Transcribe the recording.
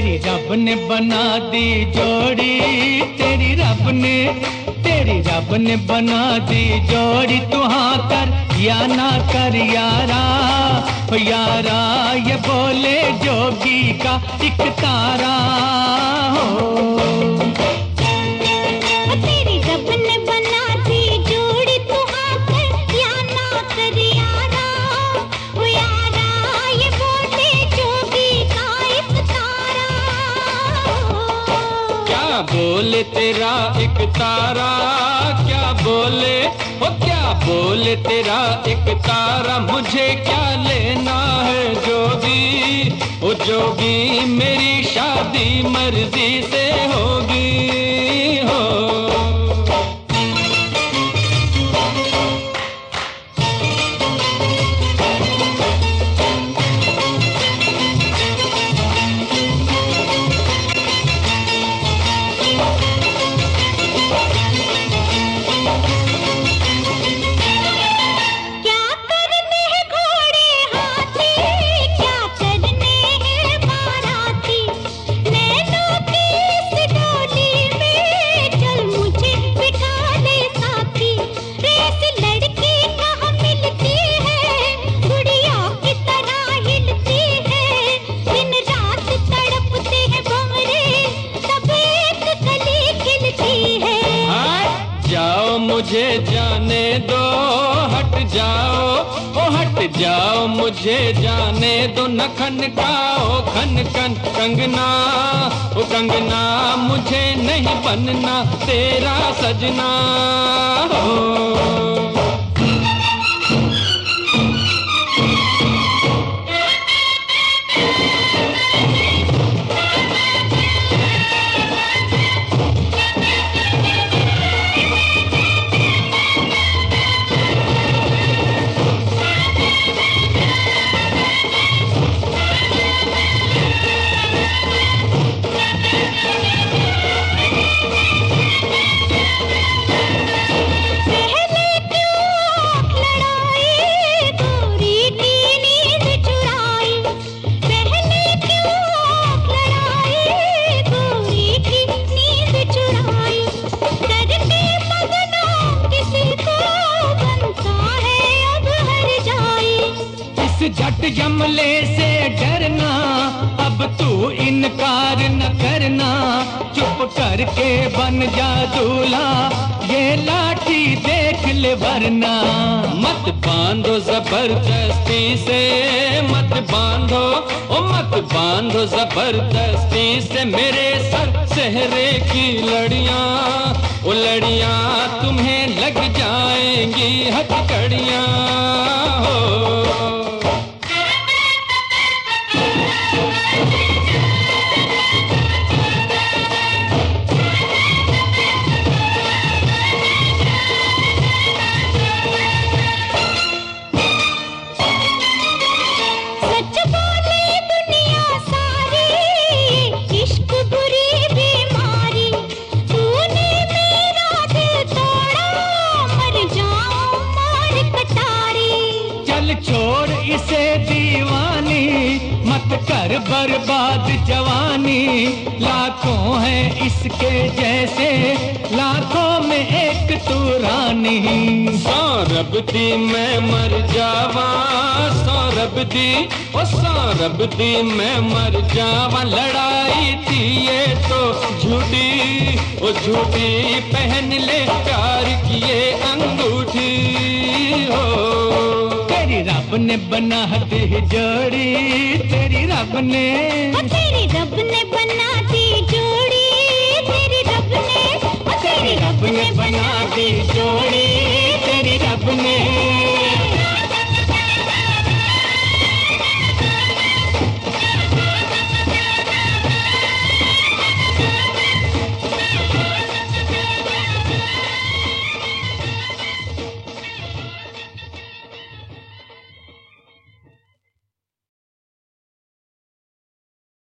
तेरी रब ने बना दी जोड़ी, तेरी रब ने बना दी जोड़ी। तू हाँ कर या ना कर यारा, यारा ये बोले जोगी का एक तारा हो। तेरी रब ने बना दी जोड़ी, तू हाँ कर या ना कर यारा, यारा ये बोले जोगी का एक तारा हो। क्या बोले तेरा एक तारा, क्या बोले ओ क्या बोले तेरा एक तारा। मुझे क्या लेना है जोगी, ओ जोगी मेरी शादी मर्जी से होगी हो। मुझे जाने दो, हट जाओ ओ हट जाओ, मुझे जाने दो। न खनकाओ खन खन कंगना, ओ कंगना मुझे नहीं बनना तेरा सजना हो। झट जमले से डरना, अब तू इनकार न करना। चुप करके बन जा दूल्हा, ये लाठी देख ले वरना। मत बांधो जबरदस्ती से, मत बांधो ओ मत बांधो जबरदस्ती से मेरे सर सेहरे की लड़ियां, ओ लड़ियां तुम्हें लग जाएंगी हथकड़ियां हो। छोड़ इसे दीवानी, मत कर बर्बाद जवानी। लाखों हैं इसके जैसे, लाखों में एक तू रानी। सौरभ दी मैं मर जावा, सौरभ दी ओ सौरभ दी मैं मर जावा। लड़ाई थी ये तो झूठी, ओ झूठी पहन ले प्यार की ये अंगूठी हो। तेरी रब ने बना दी जोड़ी, तेरी रब ने बना